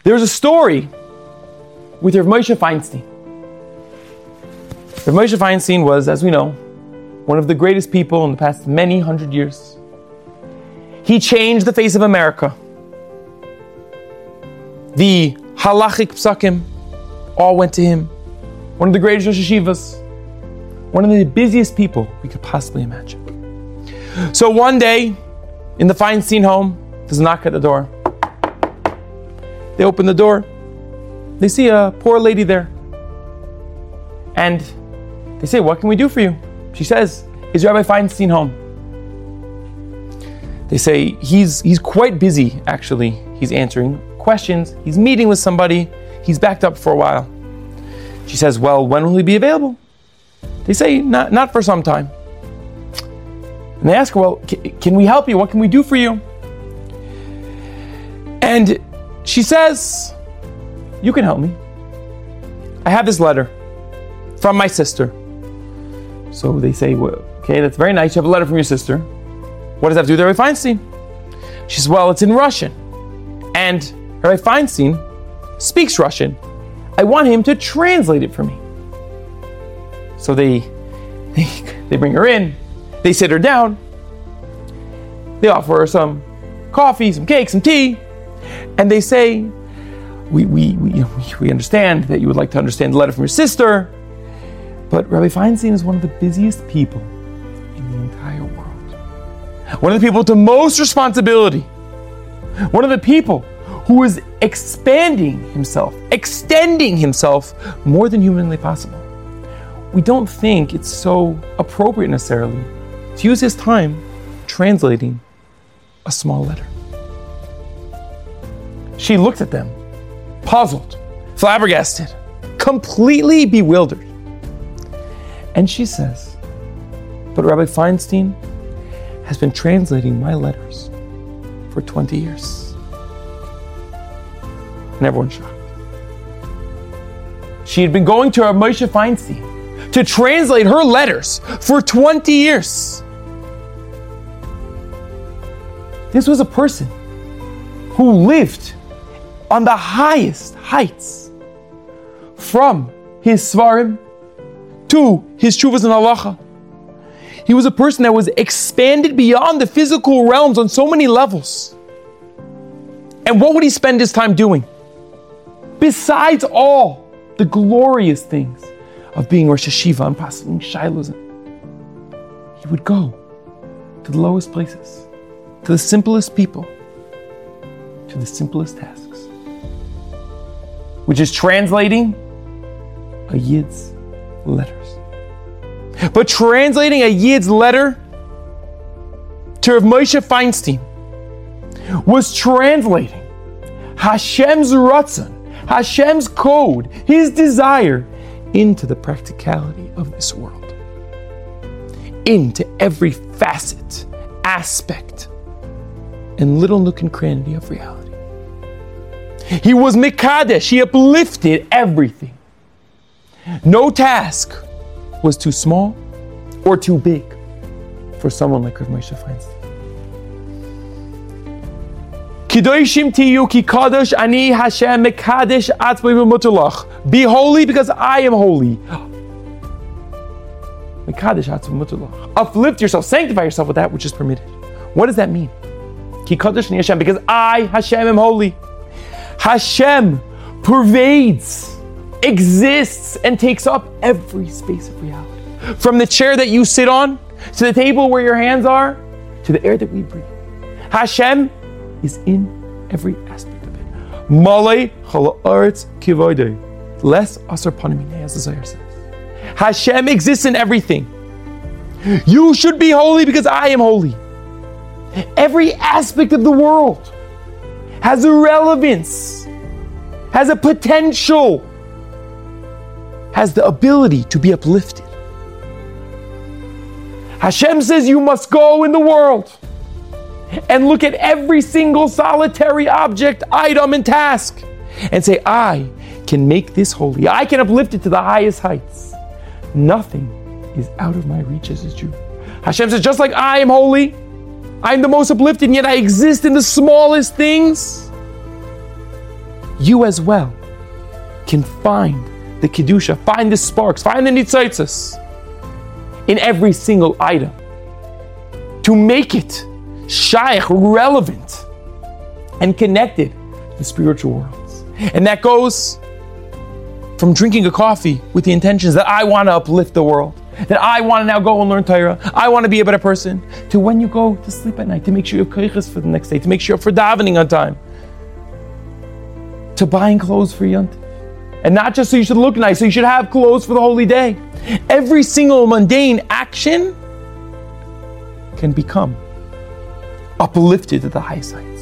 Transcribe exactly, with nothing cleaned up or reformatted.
There's a story with Rav Moshe Feinstein. Rav Moshe Feinstein was, as we know, one of the greatest people in the past many hundred years. He changed the face of America. The halachic psakim all went to him. One of the greatest Rosh Yeshivas. One of the busiest people we could possibly imagine. So one day, in the Feinstein home, there's a knock at the door. They open the door. They see a poor lady there. And they say, what can we do for you? She says, is Rabbi Feinstein home? They say, he's he's quite busy, actually. He's answering questions. He's meeting with somebody. He's backed up for a while. She says, well, when will he be available? They say, not, not for some time. And they ask her, well, can, can we help you? What can we do for you? And she says, you can help me. I have this letter from my sister. So they say, well, okay, that's very nice. You have a letter from your sister. What does that have to do with Rabbi Feinstein? She says, well, it's in Russian. And Rabbi Feinstein speaks Russian. I want him to translate it for me. So they, they, they bring her in. They sit her down. They offer her some coffee, some cake, some tea. And they say, we, we, we, we understand that you would like to understand the letter from your sister. But Rabbi Feinstein is one of the busiest people in the entire world. One of the people with the most responsibility. One of the people who is expanding himself, extending himself more than humanly possible. We don't think it's so appropriate necessarily to use his time translating a small letter. She looked at them, puzzled, flabbergasted, completely bewildered. And she says, but Rabbi Feinstein has been translating my letters for twenty years. And everyone's shocked. She had been going to Rav Moshe Feinstein to translate her letters for twenty years. This was a person who lived on the highest heights, from his Svarim to his Shuvas and Halacha. He was a person that was expanded beyond the physical realms on so many levels. And what would he spend his time doing? Besides all the glorious things of being Rosh Yeshiva and passing Shilohs, he would go to the lowest places, to the simplest people, to the simplest tasks, which is translating a Yid's letters. But translating a Yid's letter to Rav Moshe Feinstein was translating Hashem's Ratzon, Hashem's code, His desire into the practicality of this world, into every facet, aspect, and little nook and cranny of reality. He was Mekadesh, he uplifted everything. No task was too small or too big for someone like Rav Moshe Feinstein. Kidoshim tiyu ki kadosh ani Hashem mekadesh atzmai v'mutulach. Be holy because I am holy. Mekadesh atzmai v'mutulach. Uplift yourself, sanctify yourself with that which is permitted. What does that mean? Ki kadosh ani Hashem, because I, Hashem, am holy. Hashem pervades, exists, and takes up every space of reality. From the chair that you sit on, to the table where your hands are, to the air that we breathe. Hashem is in every aspect of it. Malay chala aretz kivodei. Less asar panim, as the Zohar says. Hashem exists in everything. You should be holy because I am holy. Every aspect of the world has a relevance, has a potential, has the ability to be uplifted. Hashem says you must go in the world and look at every single solitary object, item, and task and say, I can make this holy. I can uplift it to the highest heights. Nothing is out of my reach as a Jew. Hashem says, just like I am holy, I am the most uplifted, and yet I exist in the smallest things. you as well can find the Kedusha, find the sparks, find the Nitzitzis in every single item to make it shaykh, relevant, and connected to the spiritual worlds. And that goes from drinking a coffee with the intentions that I want to uplift the world, that I want to now go and learn Torah, I want to be a better person, to when you go to sleep at night, to make sure you have koiches for the next day, to make sure you're for davening on time, to buying clothes for Yontif. And not just so you should look nice, so you should have clothes for the holy day. Every single mundane action can become uplifted to the high side.